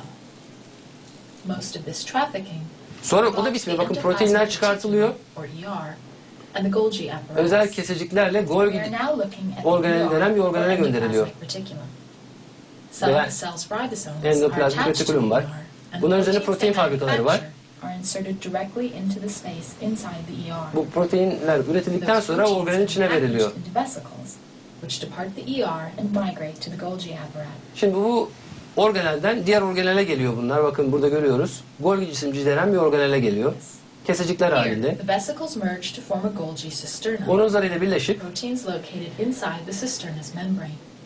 Most of this trafficking Sonra o da involves bitmiyor. the Bakın endoplasmic proteinler çıkartılıyor. reticulum, or ER, and the Golgi apparatus. Özel keseciklerle We Golgi are now looking at the organeli ER, denen bir or organele gönderiliyor. endoplasmic reticulum. Some Veya of the cell's ribosomes endoplasmik are attached to the retikulum var. ER, and Bunların the üzerine proteins protein they fabrikaları var. manufacture are inserted directly into the space inside the ER. Bu proteinler üretildikten Those sonra proteins organelin içine are packaged veriliyor. into vesicles, which depart the ER and migrate to the Golgi apparatus. Şimdi bu organelden diğer organele geliyor bunlar. Bakın burada görüyoruz. Golgi cisimciği denen bir organele geliyor. Kesecikler Here, halinde. the vesicles merge to form a Golgi cisterna. Bonozlarıyla birleşip Proteins located inside the cisterna's membrane.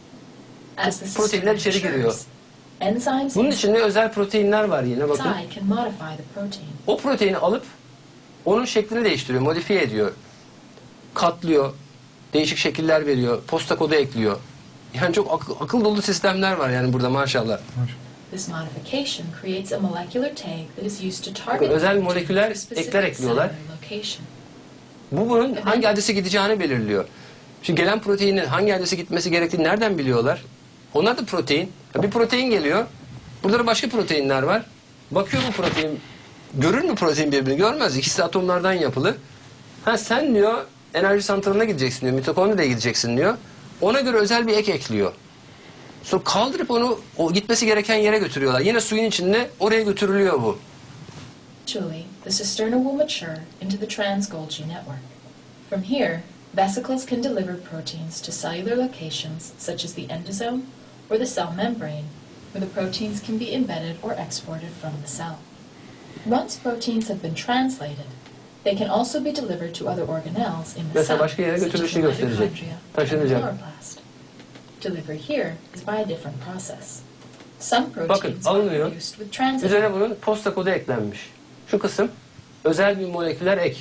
As the proteinler cisterna içeri giriyor. matures, enzymes bunun içinde özel proteinler var yine bakın. inside can modify the protein. O proteini alıp onun şeklini değiştiriyor, modifiye ediyor. Katlıyor, değişik şekiller veriyor, posta kodu ekliyor. Yani çok akıl dolu sistemler var yani burada maşallah. This modification creates a molecular tag that is used to target Bakın, özel the protein moleküler to a specific ekler ekliyorlar. cellular location. Bu bunun hangi adrese gideceğini belirliyor. Şimdi gelen proteinin hangi adrese gitmesi gerektiğini nereden biliyorlar? Onlar da protein. Bir protein geliyor. Burada da başka proteinler var. Bakıyor bu protein. Görür mü protein birbirini? Görmez. İkisi de atomlardan yapılı. Ha sen diyor enerji santraline gideceksin diyor. Mitokondriye gideceksin diyor. Ona göre özel bir ek ekliyor. Sonra kaldırıp onu o gitmesi gereken yere götürüyorlar. Yine suyun içinde oraya götürülüyor bu. Eventually, the cisterna will mature into the trans-Golgi network. From here, vesicles can deliver proteins to cellular locations such as the endosome or the cell membrane, where the proteins can be embedded or exported from the cell. Once proteins have been translated, they can also be delivered to other organelles in the Mesela cell, başka yere such as the götürülüşünü gösterecek. mitochondria and the Taşınacak. chloroplast. Delivery here is by a different process. Some Bakın, proteins are alınıyor. produced with transit Üzerine bunun posta kodu eklenmiş. Şu kısım özel bir moleküler ek.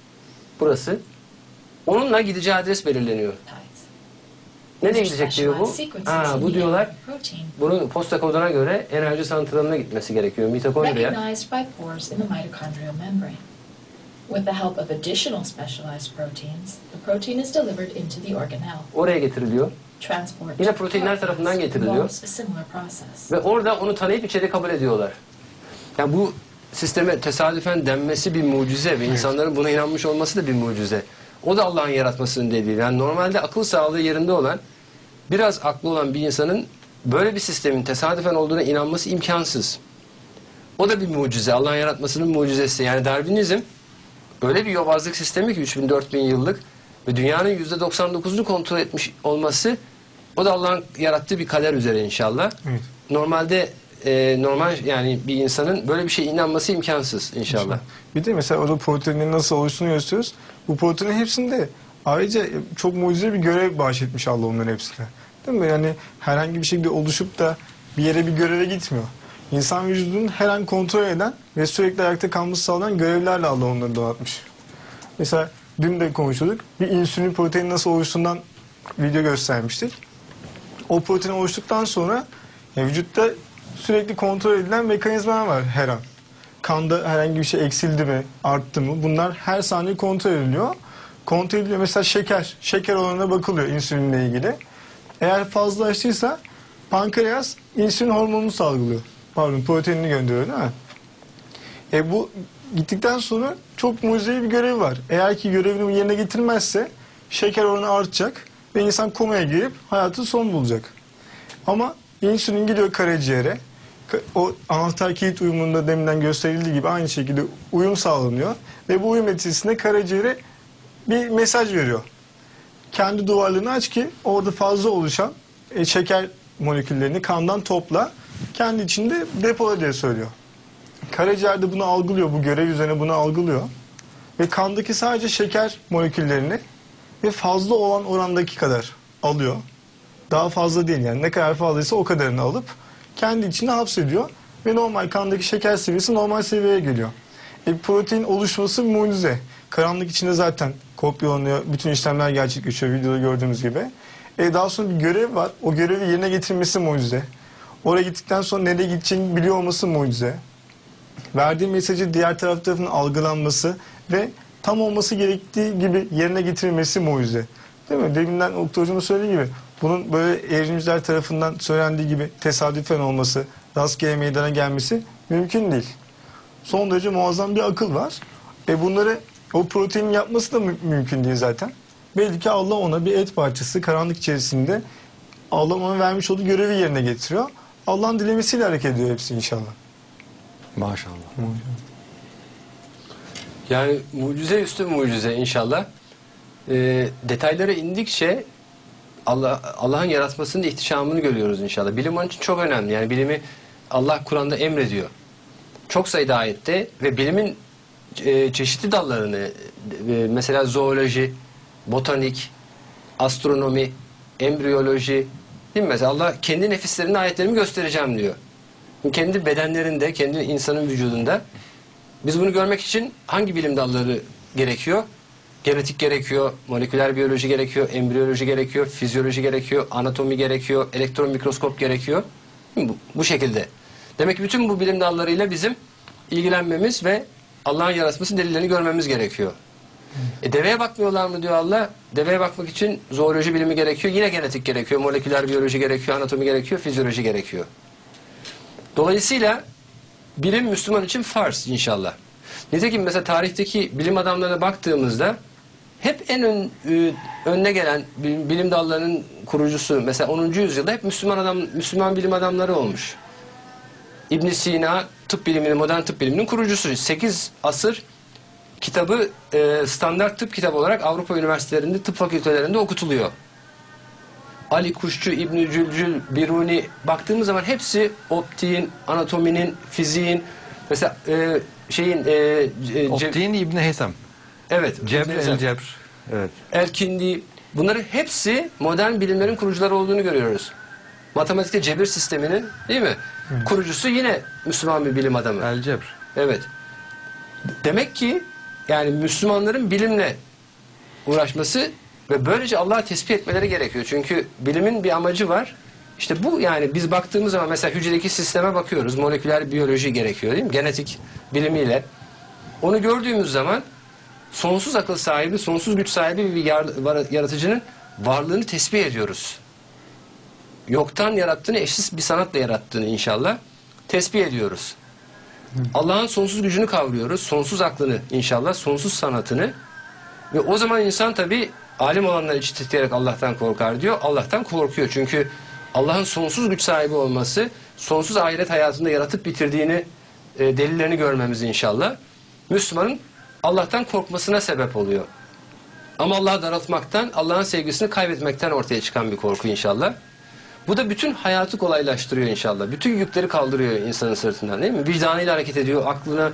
Burası. Onunla gideceği adres belirleniyor. peptides. Nereye gidecek diyor bu? Ha, bu diyorlar bunun posta koduna göre enerji santraline gitmesi gerekiyor. Mitokondriya. Recognized by pores in the mitochondrial membrane. With the help of additional specialized proteins, the protein is delivered into the organelle. Oraya getiriliyor. Transport Yine to proteinler chloroplasts tarafından getiriliyor. involves a similar process. Ve orada onu tanıyıp içeri kabul ediyorlar. Yani bu sisteme tesadüfen denmesi bir mucize ve insanların buna inanmış olması da bir mucize. O da Allah'ın yaratmasının dediği. Yani normalde akıl sağlığı yerinde olan, biraz aklı olan bir insanın böyle bir sistemin tesadüfen olduğuna inanması imkansız. O da bir mucize. Allah'ın yaratmasının mucizesi. Yani Darwinizm öyle bir yobazlık sistemi ki 3000-4000 yıllık ve dünyanın %99'unu kontrol etmiş olması, o da Allah'ın yarattığı bir kader üzere inşallah. Evet. Normalde normal yani bir insanın böyle bir şeye inanması imkansız inşallah. Bir de mesela o da proteinin nasıl oluştuğunu gösteriyoruz. Bu proteinin hepsinde ayrıca çok mucize bir görev bahşetmiş Allah onların hepsine. Değil mi? Yani herhangi bir şekilde oluşup da bir yere bir göreve gitmiyor. İnsan vücudunun her an kontrol eden ve sürekli ayakta kalması sağlayan görevlerle Allah onları donatmış. Mesela dün de konuşuyorduk. Bir insülin proteini nasıl oluştuğundan video göstermiştik. O protein oluştuktan sonra vücutta sürekli kontrol edilen mekanizmalar var her an. Kanda herhangi bir şey eksildi mi, arttı mı? Bunlar her saniye kontrol ediliyor. Kontrol ediliyor. Mesela şeker oranına bakılıyor insülinle ilgili. Eğer fazlalaştıysa pankreas insülin hormonunu salgılıyor. Pardon, proteinini gönderiyor değil mi? Bu gittikten sonra çok mucizevi bir görevi var. Eğer ki görevini yerine getirmezse şeker oranı artacak ve insan komaya girip hayatı son bulacak. Ama insülin gidiyor karaciğere. O anahtar kilit uyumunda deminden gösterildiği gibi aynı şekilde uyum sağlanıyor. Ve bu uyum neticesinde karaciğere bir mesaj veriyor. Kendi duvarlarını aç ki orada fazla oluşan şeker moleküllerini kandan topla, kendi içinde depola diye söylüyor. Karaciğer de bunu algılıyor, bu görev üzerine bunu algılıyor. Ve kandaki sadece şeker moleküllerini ve fazla olan orandaki kadar alıyor. Daha fazla değil, yani ne kadar fazlaysa o kadarını alıp kendi içine hapsediyor. Ve normal kandaki şeker seviyesi normal seviyeye geliyor. Protein oluşması mucize. Karanlık içinde zaten kopyalanıyor, bütün işlemler gerçekleşiyor videoda gördüğümüz gibi. Daha sonra bir görev var, o görevi yerine getirmesi mucize. Oraya gittikten sonra nereye gideceğini biliyor olması mucize. Verdiği mesajı diğer tarafının algılanması ve tam olması gerektiği gibi yerine getirilmesi mucize. Değil mi? Deminden Oktay Hocam'ın söylediği gibi bunun böyle evrimciler tarafından söylendiği gibi tesadüfen olması, rastgele meydana gelmesi mümkün değil. Son derece muazzam bir akıl var. Bunları, o proteinin yapması da mümkün değil zaten. Belki ki Allah ona bir et parçası karanlık içerisinde, Allah ona vermiş olduğu görevi yerine getiriyor. Allah'ın dilemesiyle hareket ediyor hepsi inşallah. Maşallah. Yani mucize üstü mucize inşallah. Detaylara indikçe Allah'ın yaratmasının ihtişamını görüyoruz inşallah. Bilim onun için çok önemli. Yani bilimi Allah Kur'an'da emrediyor. Çok sayıda ayette ve bilimin çeşitli dallarını, mesela zooloji, botanik, astronomi, embriyoloji, değil mi? Mesela Allah kendi nefislerinde ayetlerimi göstereceğim diyor. Kendi bedenlerinde, kendi insanın vücudunda. Biz bunu görmek için hangi bilim dalları gerekiyor? Genetik gerekiyor, moleküler biyoloji gerekiyor, embriyoloji gerekiyor, fizyoloji gerekiyor, anatomi gerekiyor, elektron mikroskop gerekiyor. Bu şekilde. Demek ki bütün bu bilim dallarıyla bizim ilgilenmemiz ve Allah'ın yaratması delillerini görmemiz gerekiyor. Deveye bakmıyorlar mı diyor Allah. Deveye bakmak için zooloji bilimi gerekiyor. Yine genetik gerekiyor, moleküler biyoloji gerekiyor, anatomi gerekiyor, fizyoloji gerekiyor. Dolayısıyla bilim Müslüman için farz inşallah. Nitekim mesela tarihteki bilim adamlarına baktığımızda hep en önüne gelen bilim dallarının kurucusu, mesela 10. yüzyılda hep Müslüman bilim adamları olmuş. İbn Sina tıp biliminin, modern tıp biliminin kurucusu. 8 asır kitabı standart tıp kitabı olarak Avrupa üniversitelerinde, tıp fakültelerinde okutuluyor. Ali Kuşçu, İbn-i Cülcül, Biruni, baktığımız zaman hepsi optiğin, anatominin, fiziğin, mesela Optiğin İbni Heysem. Evet. Cebr, el-Cebr. Evet. Elkindi. Bunların hepsi modern bilimlerin kurucuları olduğunu görüyoruz. Matematikte cebir sisteminin, değil mi? Kurucusu yine Müslüman bir bilim adamı. El-Cebr. Evet. Demek ki yani Müslümanların bilimle uğraşması ve böylece Allah'ı tesbih etmeleri gerekiyor. Çünkü bilimin bir amacı var. İşte bu, yani biz baktığımız zaman mesela hücredeki sisteme bakıyoruz. Moleküler biyoloji gerekiyor, değil mi? Genetik bilimiyle. Onu gördüğümüz zaman sonsuz akıl sahibi, sonsuz güç sahibi bir yaratıcının varlığını tesbih ediyoruz. Yoktan yarattığını, eşsiz bir sanatla yarattığını inşallah tesbih ediyoruz. Allah'ın sonsuz gücünü kavruyoruz. Sonsuz aklını inşallah, sonsuz sanatını. Ve o zaman insan tabii alim olanlar içi titreyerek Allah'tan korkar diyor. Allah'tan korkuyor. Çünkü Allah'ın sonsuz güç sahibi olması, sonsuz ahiret hayatında yaratıp bitirdiğini, delillerini görmemiz inşallah Müslümanın Allah'tan korkmasına sebep oluyor. Ama Allah'ı daraltmaktan, Allah'ın sevgisini kaybetmekten ortaya çıkan bir korku inşallah. Bu da bütün hayatı kolaylaştırıyor inşallah. Bütün yükleri kaldırıyor insanın sırtından, değil mi? Vicdanıyla hareket ediyor,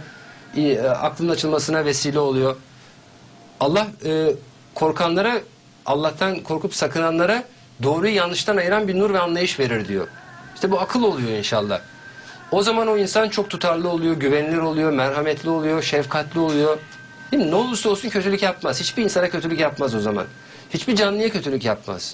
aklının açılmasına vesile oluyor. Allah korkanlara, Allah'tan korkup sakınanlara doğruyu yanlıştan ayıran bir nur ve anlayış verir diyor. İşte bu akıl oluyor inşallah. O zaman o insan çok tutarlı oluyor, güvenilir oluyor, merhametli oluyor, şefkatli oluyor. Değil mi? Ne olursa olsun kötülük yapmaz. Hiçbir insana kötülük yapmaz o zaman. Hiçbir canlıya kötülük yapmaz.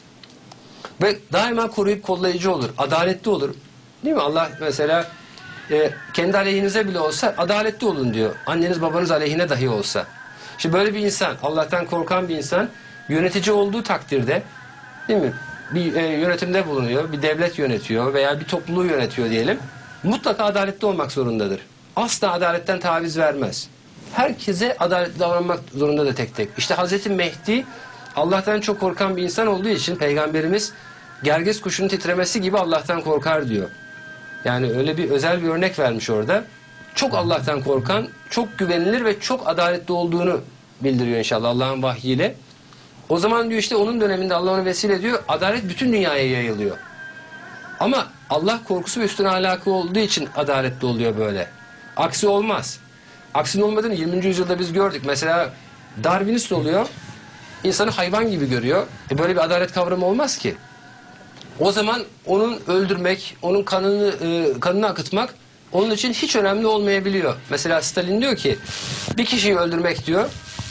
Ve daima koruyup kollayıcı olur, adaletli olur. Değil mi? Allah mesela kendi aleyhinize bile olsa adaletli olun diyor. Anneniz babanız aleyhine dahi olsa. Şimdi böyle bir insan, Allah'tan korkan bir insan yönetici olduğu takdirde, değil mi? Bir yönetimde bulunuyor, bir devlet yönetiyor veya bir topluluğu yönetiyor diyelim. Mutlaka adaletli olmak zorundadır. Asla adaletten taviz vermez. Herkese adaletli davranmak zorundadır tek tek. İşte Hazreti Mehdi Allah'tan çok korkan bir insan olduğu için Peygamberimiz gerges kuşunun titremesi gibi Allah'tan korkar diyor. Yani öyle bir özel bir örnek vermiş orada. Çok Allah'tan korkan, çok güvenilir ve çok adaletli olduğunu bildiriyor inşallah Allah'ın vahyiyle. O zaman diyor işte onun döneminde Allah onu vesile ediyor. Adalet bütün dünyaya yayılıyor. Ama Allah korkusu ve üstün ahlakı olduğu için adaletli oluyor böyle. Aksi olmaz. Aksinin olmadığını 20. yüzyılda biz gördük. Mesela Darwinist oluyor. İnsanı hayvan gibi görüyor. Böyle bir adalet kavramı olmaz ki. O zaman onun öldürmek, onun kanını akıtmak onun için hiç önemli olmayabiliyor. Mesela Stalin diyor ki bir kişiyi öldürmek diyor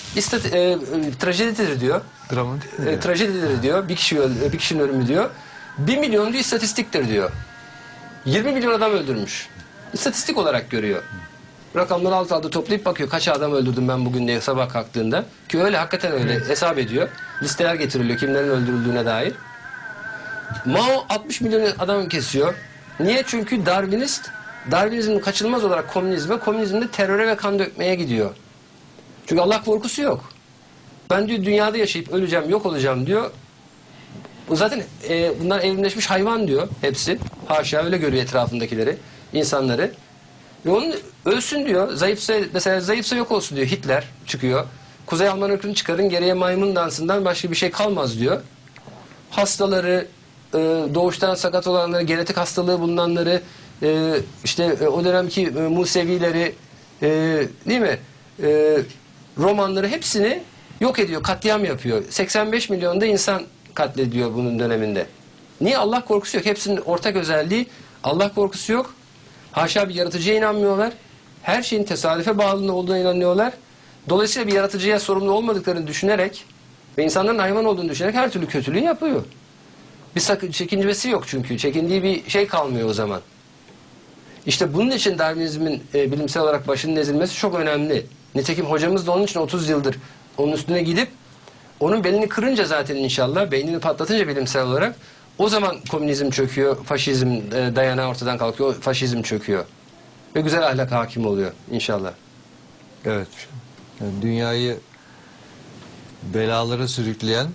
trajedidir diyor. Dramatik mi? Trajedidir diyor. Bir kişinin ölümü diyor. 1 milyon diyor istatistiktir diyor. 20 milyon adam öldürmüş. İstatistik olarak görüyor. Rakamları alt alta toplayıp bakıyor. Kaç adam öldürdüm ben bugün diye sabah kalktığında. Ki öyle hakikaten öyle hesap ediyor. Listeler getiriliyor kimlerin öldürüldüğüne dair. Mao 60 milyon adam kesiyor. Niye? Çünkü Darwinizm kaçınılmaz olarak komünizmde teröre ve kan dökmeye gidiyor. Çünkü Allah korkusu yok. Ben diyor dünyada yaşayıp öleceğim, yok olacağım diyor. Zaten bunlar evrimleşmiş hayvan diyor hepsi. Haşa öyle görüyor etrafındakileri, insanları. Ve onun ölsün diyor. Zayıfsa yok olsun diyor. Hitler çıkıyor. Kuzey Alman ırkını çıkarın geriye maymun dansından başka bir şey kalmaz diyor. Hastaları, doğuştan sakat olanları, genetik hastalığı bulunanları, işte o dönemki Musevileri, değil mi? Romanları hepsini yok ediyor, katliam yapıyor. 85 milyonda insan katlediyor bunun döneminde. Niye? Allah korkusu yok. Hepsinin ortak özelliği Allah korkusu yok. Haşa bir yaratıcıya inanmıyorlar. Her şeyin tesadüfe bağlı olduğuna inanıyorlar. Dolayısıyla bir yaratıcıya sorumlu olmadıklarını düşünerek ve insanların hayvan olduğunu düşünerek her türlü kötülüğü yapıyor. Bir çekincesi yok çünkü. Çekindiği bir şey kalmıyor o zaman. İşte bunun için Darwinizmin bilimsel olarak başının ezilmesi çok önemli. Nitekim hocamız da onun için 30 yıldır onun üstüne gidip onun belini kırınca zaten inşallah, beynini patlatınca bilimsel olarak o zaman komünizm çöküyor, faşizm dayanağı ortadan kalkıyor, faşizm çöküyor. Ve güzel ahlak hakim oluyor inşallah. Evet. Yani dünyayı belalara sürükleyen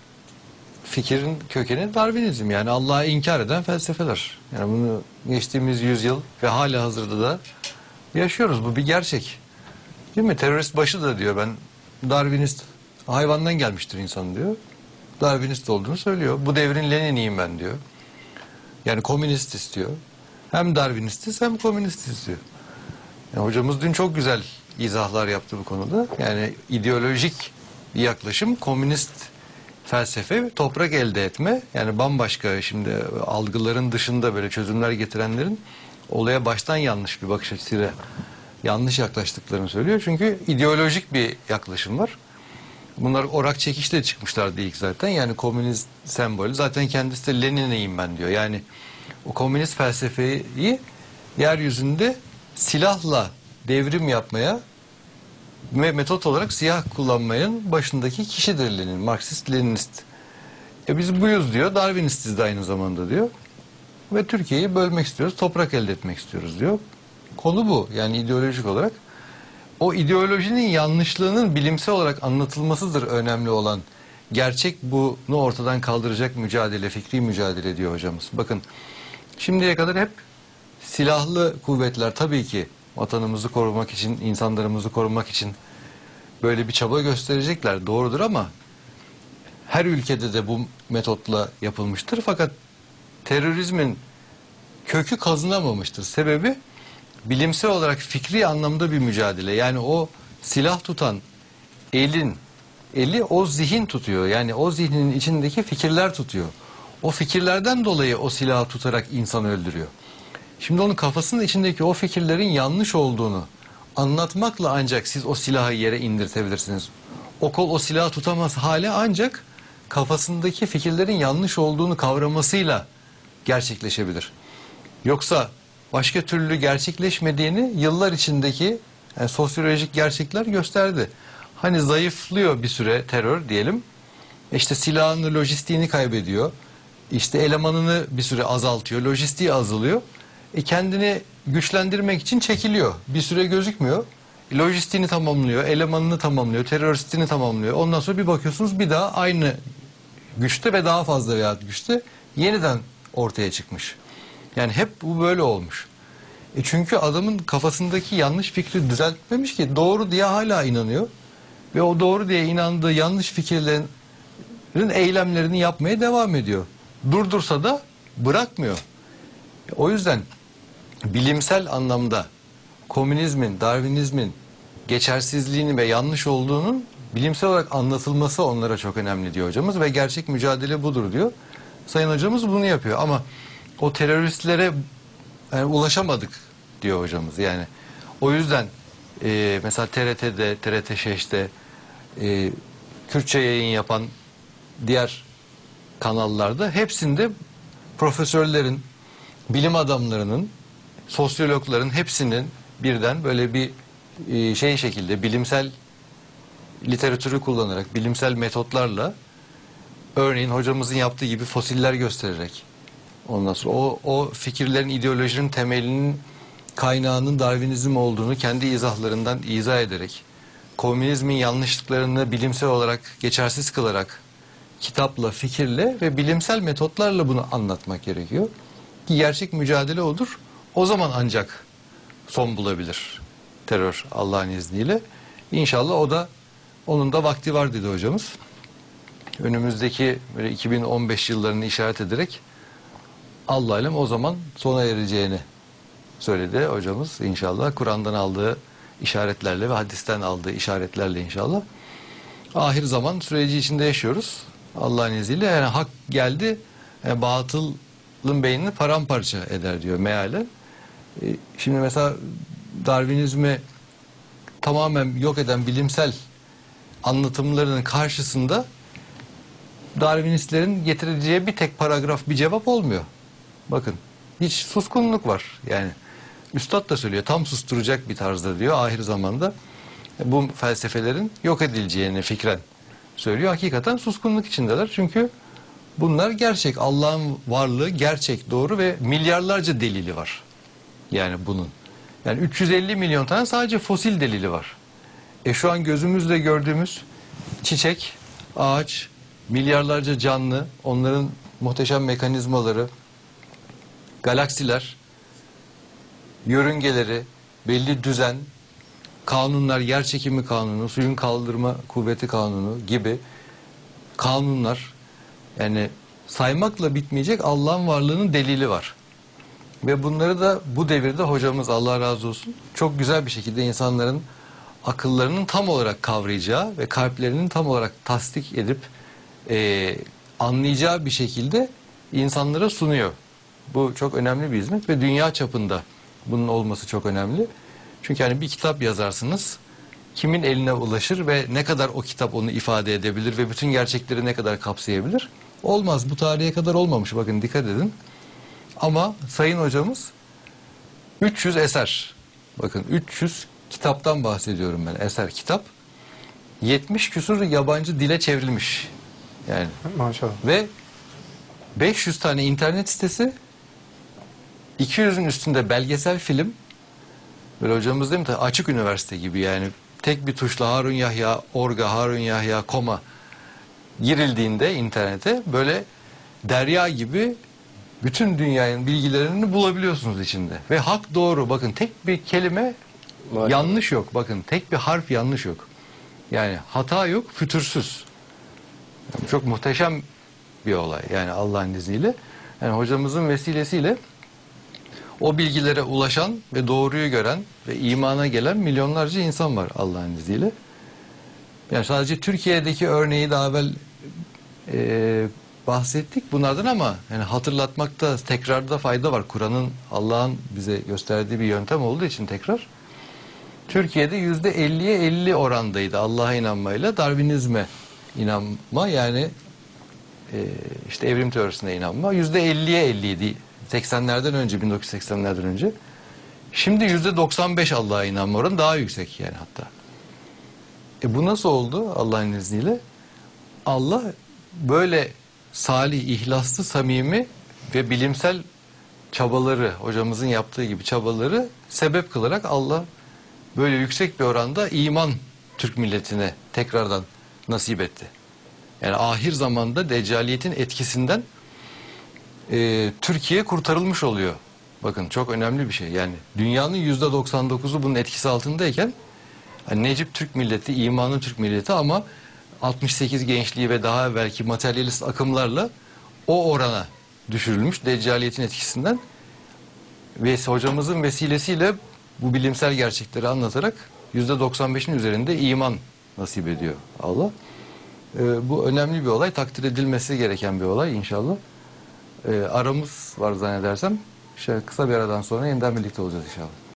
fikrin kökeni Darwinizm. Yani Allah'ı inkar eden felsefeler. Yani bunu geçtiğimiz yüzyıl ve hala hazırda da yaşıyoruz. Bu bir gerçek. Değil mi? Terörist başı da diyor ben Darwinist, hayvandan gelmiştir insan diyor. Darwinist olduğunu söylüyor. Bu devrin Lenin'iyim ben diyor. Yani komünist istiyor. Hem Darwinistiz hem komünistiz diyor. Yani hocamız dün çok güzel izahlar yaptı bu konuda. Yani ideolojik bir yaklaşım, komünist felsefe, toprak elde etme. Yani bambaşka şimdi algıların dışında böyle çözümler getirenlerin olaya baştan yanlış bir bakış açısıyla yanlış yaklaştıklarını söylüyor. Çünkü ideolojik bir yaklaşım var. Bunlar orak çekişle çıkmışlardı ilk zaten. Yani komünist sembolü. Zaten kendisi de Lenin'iyim ben diyor. Yani o komünist felsefeyi yeryüzünde silahla devrim yapmaya ve metot olarak silah kullanmanın başındaki kişidir Lenin. Marksist-Leninist. Biz buyuz diyor. Darwinistiz de aynı zamanda diyor. Ve Türkiye'yi bölmek istiyoruz. Toprak elde etmek istiyoruz diyor. Konu bu. Yani ideolojik olarak. O ideolojinin yanlışlığının bilimsel olarak anlatılmasıdır önemli olan. Gerçek bunu ortadan kaldıracak mücadele, fikri mücadele diyor hocamız. Bakın şimdiye kadar hep silahlı kuvvetler tabii ki vatanımızı korumak için, insanlarımızı korumak için böyle bir çaba gösterecekler. Doğrudur ama her ülkede de bu metotla yapılmıştır. Fakat terörizmin kökü kazınamamıştır. Sebebi bilimsel olarak fikri anlamda bir mücadele. Yani o silah tutan eli o zihin tutuyor. Yani o zihnin içindeki fikirler tutuyor. O fikirlerden dolayı o silahı tutarak insan öldürüyor. Şimdi onun kafasının içindeki o fikirlerin yanlış olduğunu anlatmakla ancak siz o silahı yere indirtebilirsiniz. O kol o silahı tutamaz hale ancak kafasındaki fikirlerin yanlış olduğunu kavramasıyla gerçekleşebilir. Yoksa başka türlü gerçekleşmediğini yıllar içindeki sosyolojik gerçekler gösterdi. Hani zayıflıyor bir süre terör diyelim. İşte silahını, lojistiğini kaybediyor. İşte elemanını bir süre azaltıyor. Lojistiği azalıyor. Kendini güçlendirmek için çekiliyor. Bir süre gözükmüyor. Lojistiğini tamamlıyor, elemanını tamamlıyor, teröristini tamamlıyor. Ondan sonra bir bakıyorsunuz bir daha aynı güçte ve daha fazla veya güçte yeniden ortaya çıkmış. Yani hep bu böyle olmuş. Çünkü adamın kafasındaki yanlış fikri düzeltmemiş ki doğru diye hala inanıyor. ve o doğru diye inandığı yanlış fikirlerin eylemlerini yapmaya devam ediyor. Durdursa da bırakmıyor. O yüzden bilimsel anlamda komünizmin, Darwinizmin geçersizliğini ve yanlış olduğunun bilimsel olarak anlatılması onlara çok önemli diyor hocamız ve gerçek mücadele budur diyor. Sayın hocamız bunu yapıyor ama o teröristlere ulaşamadık diyor hocamız. Yani o yüzden mesela TRT'de, TRT Şeş'te Kürtçe yayın yapan diğer kanallarda hepsinde profesörlerin, bilim adamlarının, sosyologların hepsinin birden böyle bir şekilde bilimsel literatürü kullanarak, bilimsel metotlarla, örneğin hocamızın yaptığı gibi fosiller göstererek, ondan sonra o fikirlerin, ideolojinin temelinin kaynağının Darwinizm olduğunu kendi izahlarından izah ederek, komünizmin yanlışlıklarını bilimsel olarak geçersiz kılarak, kitapla, fikirle ve bilimsel metotlarla bunu anlatmak gerekiyor. Ki gerçek mücadele odur. O zaman ancak son bulabilir terör Allah'ın izniyle. İnşallah onun da vakti var dedi hocamız. Önümüzdeki böyle 2015 yıllarını işaret ederek Allah alem o zaman sona ereceğini söyledi hocamız. İnşallah Kur'an'dan aldığı işaretlerle ve hadisten aldığı işaretlerle inşallah. Ahir zaman süreci içinde yaşıyoruz. Allah'ın izniyle yani hak geldi, batılın beynini paramparça eder diyor mealen. Şimdi mesela Darwinizmi tamamen yok eden bilimsel anlatımlarının karşısında Darwinistlerin getireceği bir tek paragraf bir cevap olmuyor. Bakın hiç suskunluk var yani. Üstad da söylüyor tam susturacak bir tarzda diyor ahir zamanda bu felsefelerin yok edileceğini fikren söylüyor. Hakikaten suskunluk içindeler çünkü bunlar gerçek. Allah'ın varlığı gerçek, doğru ve milyarlarca delili var. Yani bunun. Yani 350 milyon tane sadece fosil delili var. Şu an gözümüzle gördüğümüz çiçek, ağaç, milyarlarca canlı, onların muhteşem mekanizmaları, galaksiler, yörüngeleri, belli düzen, kanunlar, yer çekimi kanunu, suyun kaldırma kuvveti kanunu gibi kanunlar, yani saymakla bitmeyecek Allah'ın varlığının delili var. Ve bunları da bu devirde hocamız Allah razı olsun çok güzel bir şekilde insanların akıllarının tam olarak kavrayacağı ve kalplerinin tam olarak tasdik edip anlayacağı bir şekilde insanlara sunuyor. Bu çok önemli bir hizmet ve dünya çapında bunun olması çok önemli. Çünkü hani bir kitap yazarsınız, kimin eline ulaşır ve ne kadar o kitap onu ifade edebilir ve bütün gerçekleri ne kadar kapsayabilir? Olmaz. Bu tarihe kadar olmamış. Bakın dikkat edin. Ama Sayın Hocamız 300 eser. Bakın 300 kitaptan bahsediyorum ben. Eser kitap. 70 küsur yabancı dile çevrilmiş. Yani. Maşallah. Ve 500 tane internet sitesi, 200'ün üstünde belgesel film. Böyle hocamız değil mi? Açık üniversite gibi yani. Tek bir tuşla Harun Yahya, Orga, Harun Yahya, koma girildiğinde internete böyle derya gibi bütün dünyanın bilgilerini bulabiliyorsunuz içinde. Ve hak doğru. Bakın tek bir kelime yanlış yok. Bakın tek bir harf yanlış yok. Yani hata yok, fütursuz. Yani çok muhteşem bir olay. Yani Allah'ın izniyle. Yani hocamızın vesilesiyle o bilgilere ulaşan ve doğruyu gören ve imana gelen milyonlarca insan var Allah'ın izniyle. Yani sadece Türkiye'deki örneği daha evvel bahsettik bunlardan ama yani hatırlatmakta, tekrarda fayda var. Kur'an'ın, Allah'ın bize gösterdiği bir yöntem olduğu için tekrar. Türkiye'de %50'ye 50 orandaydı Allah'a inanmayla Darwinizme inanma, yani işte evrim teorisine inanma %50'ye 50'ydi 80'lerden önce, 1980'lerden önce. Şimdi %95 Allah'a inanma oranı daha yüksek yani hatta. Bu nasıl oldu Allah'ın izniyle? Allah böyle salih, ihlaslı, samimi ve bilimsel çabaları, hocamızın yaptığı gibi çabaları sebep kılarak Allah böyle yüksek bir oranda iman Türk milletine tekrardan nasip etti. Yani ahir zamanda deccaliyetin etkisinden Türkiye kurtarılmış oluyor. Bakın çok önemli bir şey. Yani dünyanın %99'u bunun etkisi altındayken Yani Necip Türk milleti, imanın Türk milleti ama 68 gençliği ve daha belki materyalist akımlarla o orana düşürülmüş Deccaliyetin etkisinden ve hocamızın vesilesiyle bu bilimsel gerçekleri anlatarak %95'in üzerinde iman nasip ediyor Allah. Bu önemli bir olay, takdir edilmesi gereken bir olay inşallah. Aramız var zannedersem. Kısa bir aradan sonra yeniden birlikte olacağız inşallah.